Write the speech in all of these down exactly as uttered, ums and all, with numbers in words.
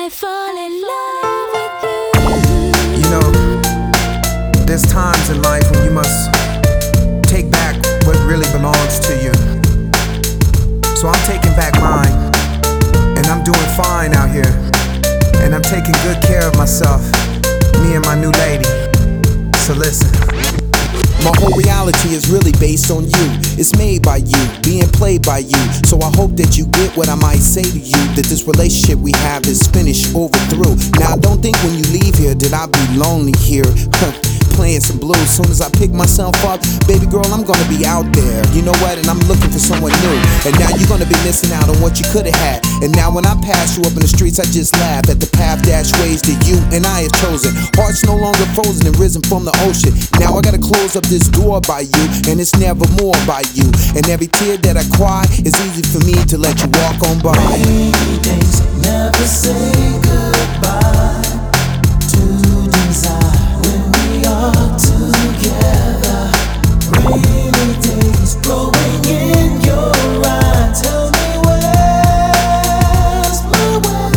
I fall in love with you. You know, there's times in life when you must take back what really belongs to you. So I'm taking back mine, and I'm doing fine out here. And I'm taking good care of myself, me and my new lady. So listen. My whole reality is really based on you. It's made by you, being played by you. So I hope that you get what I might say to you, that this relationship we have is finished, over, through. Now don't think when you leave here that I'll be lonely here. Playing some blues. Soon as I pick myself up, baby girl, I'm gonna be out there. You know what? And I'm looking for someone new. And now you're gonna be missing out on what you could've had. And now when I pass you up in the streets, I just laugh at the path dash ways that you and I have chosen. Hearts no longer frozen and risen from the ocean. Now I gotta close up this door by you, and it's never more by you. And every tear that I cry, it's easy for me to let you walk on by. Rainy days never say goodbye to desire when we are together. Rainy days growing in your eye. Tell me where's my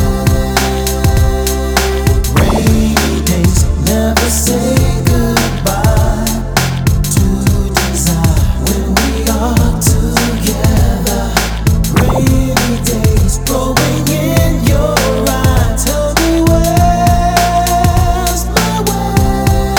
way. Rainy days never say goodbye to desire when we are together. Rainy days growing in your eye. Tell me where's my way.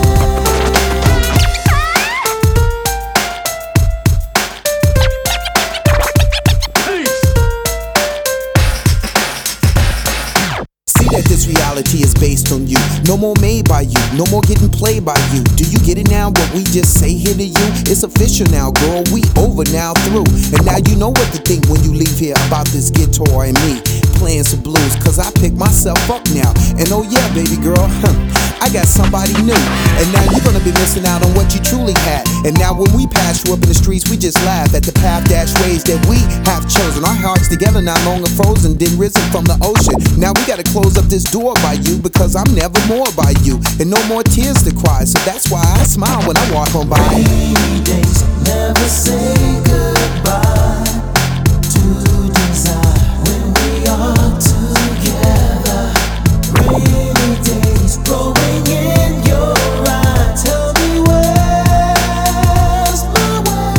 See that this reality is based on you. No more made by you, no more getting played by you. Do you get it now, what we just say here to you? It's official now, girl, we over now, through. And now you know what to think when you leave here about this guitar and me playing some blues, cause I pick myself up now. And oh yeah, baby girl, huh, I got somebody new. And now you're gonna be missing out on what you truly had. And now when we pass you up in the streets, we just laugh at the path dash ways that we have chosen. Our hearts together, not longer frozen, then risen from the ocean. Now we gotta close up this door by you, because I'm never more by you. And no more tears to cry, so that's why I smile when I walk on by. Rainy days never say goodbye to desire when we are together. Rainy days growing in your eye. Tell me where's my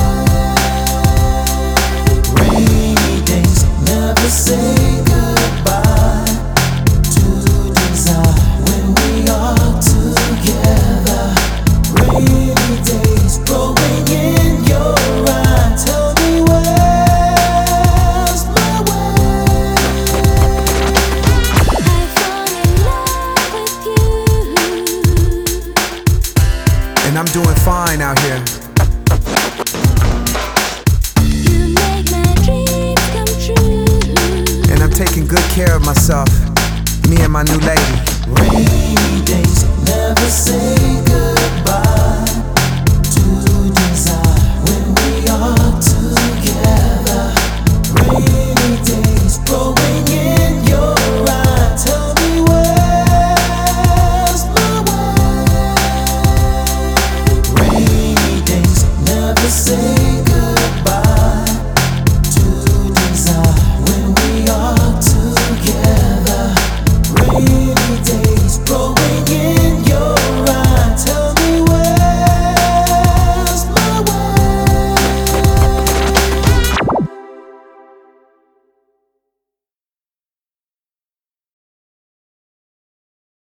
way. Rainy days never say goodbye to desire when we are together. Rainy days growing in your eye. Tell me where's my way. I fall in love with you. And I'm doing fine out here. You make my dreams come true. And I'm taking good care of myself, me and my new lady. Rainy days never say goodbye